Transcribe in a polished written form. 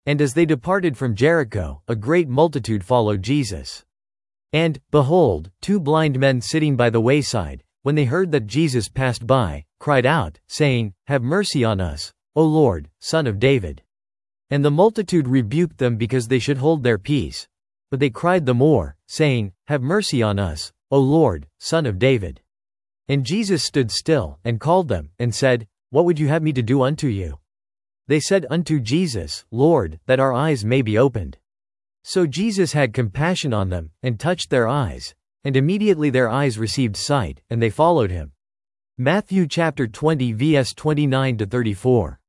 And as they departed from Jericho, a great multitude followed Jesus. And, behold, 2 blind men sitting by the wayside, when they heard that Jesus passed by, cried out, saying, Have mercy on us, O Lord, Son of David. And the multitude rebuked them because they should hold their peace. But they cried the more, saying, Have mercy on us, O Lord, Son of David. And Jesus stood still, and called them, and said, What would you have me to do unto you? They said unto Jesus, Lord, that our eyes may be opened. So Jesus had compassion on them, and touched their eyes. And immediately their eyes received sight, and they followed him. Matthew chapter 20 vs 29-34.